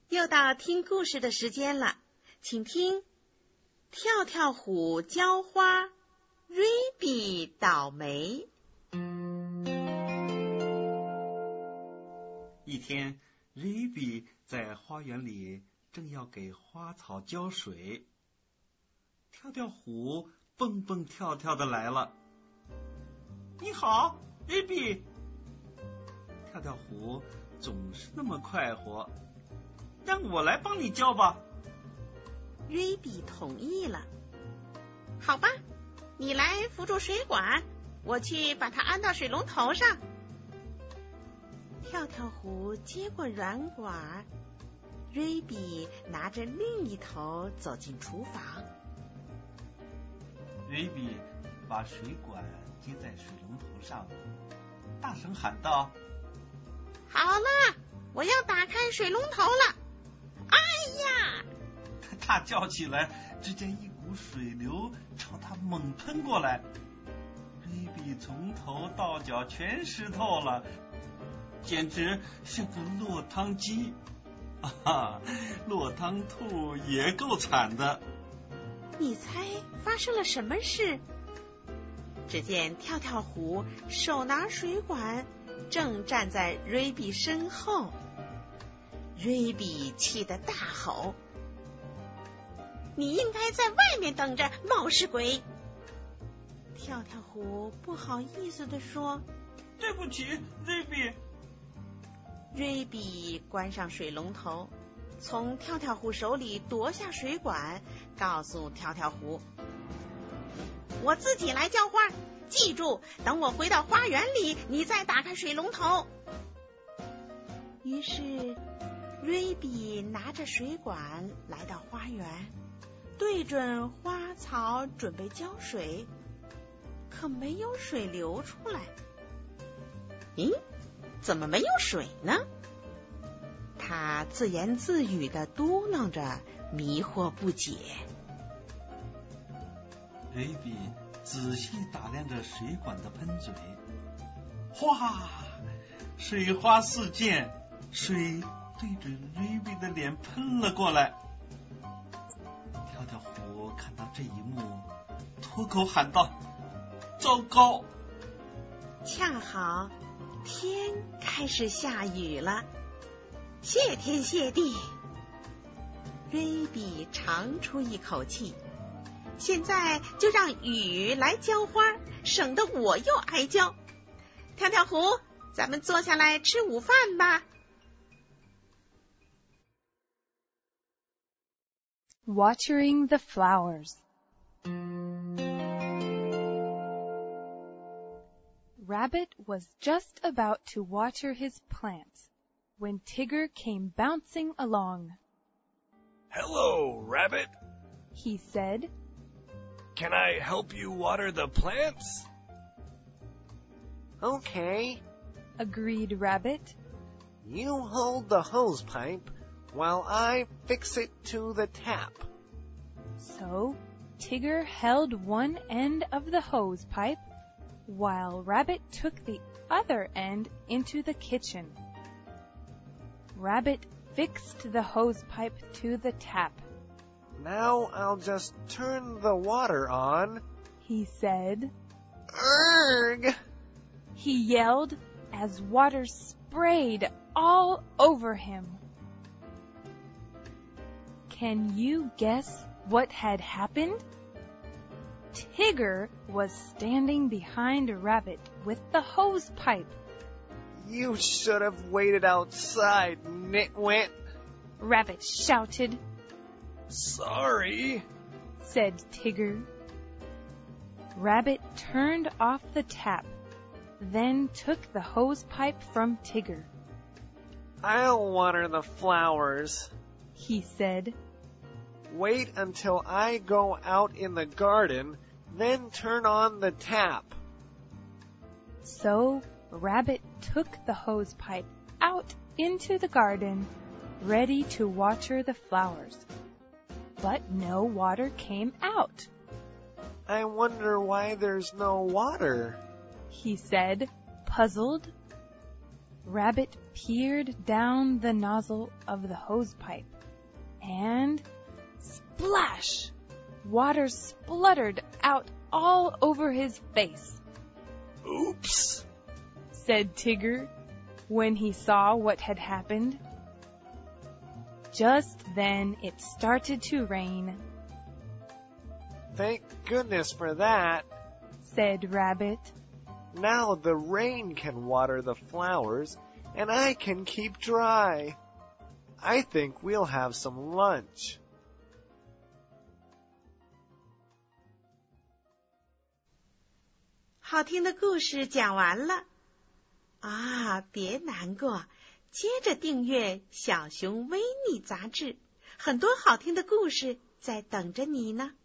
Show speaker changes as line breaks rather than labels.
又到听故事的时间了，请听跳跳虎浇花，瑞比倒霉。
一天，瑞比在花园里正要给花草浇水，跳跳虎蹦蹦跳跳的来了。你好，瑞比。跳跳虎总是那么快活，让我来帮你浇吧。
瑞比同意了。好吧，你来扶住水管，我去把它安到水龙头上。跳跳虎接过软管，瑞比拿着另一头走进厨房。
瑞比把水管接在水龙头上，大声喊道：
好了，我要打开水龙头了。哎呀！
他大叫起来，只见一股水流朝他猛喷过来，瑞比从头到脚全湿透了，简直像个落汤鸡。落汤兔也够惨的。
你猜发生了什么事？只见跳跳虎手拿水管，正站在瑞比身后。瑞比气得大吼：你应该在外面等着，冒失鬼！跳跳虎不好意思地说：
对不起，瑞比。
瑞比关上水龙头，从跳跳虎手里夺下水管，告诉跳跳虎：我自己来浇花，记住，等我回到花园里，你再打开水龙头。于是瑞比拿着水管来到花园，对准花草准备浇水，可没有水流出来。咦，怎么没有水呢？他自言自语地嘟囔着，迷惑不解。
瑞比仔细打量着水管的喷嘴，哗，水花四溅，水对着瑞比的脸喷了过来。跳跳虎看到这一幕，脱口喊道：糟糕！
恰好天开始下雨了，谢天谢地！瑞比长出一口气，现在就让雨来浇花，省得我又挨浇。跳跳虎，咱们坐下来吃午饭吧。
Watering the flowers. Rabbit was just about to water his plants when Tigger came bouncing along.
Hello, Rabbit,
He said.
Can I help you water the plants?
Okay,
Agreed Rabbit.
you hold the hose pipe while I fix it to the tap.
So Tigger held one end of the hose pipe, while Rabbit took the other end into the kitchen. Rabbit fixed the hose pipe to the tap.
Now I'll just turn the water on.
He said.
Urgh!
He yelled as water sprayed all over him. Can you guess what had happened? Tigger was standing behind Rabbit with the hose pipe.
You should have waited outside, nitwit.
Rabbit shouted,
Sorry.
said Tigger. Rabbit turned off the tap, then took the hose pipe from Tigger.
I'll water the flowers.
He said.
Wait until I go out in the garden, then turn on the tap.
So Rabbit took the hose pipe out into the garden, ready to water the flowers. But no water came out.
I wonder why there's no water.
He said, puzzled. Rabbit peered down the nozzle of the hose pipe, and splash! Water spluttered out all over his face.
Oops,
said Tigger when he saw what had happened. Just then it started to rain.
Thank goodness for that,
said Rabbit.
Now the rain can water the flowers, and I can keep dry. I think we'll have some lunch.
好听的故事讲完了啊，别难过，接着订阅小熊维尼杂志，很多好听的故事在等着你呢。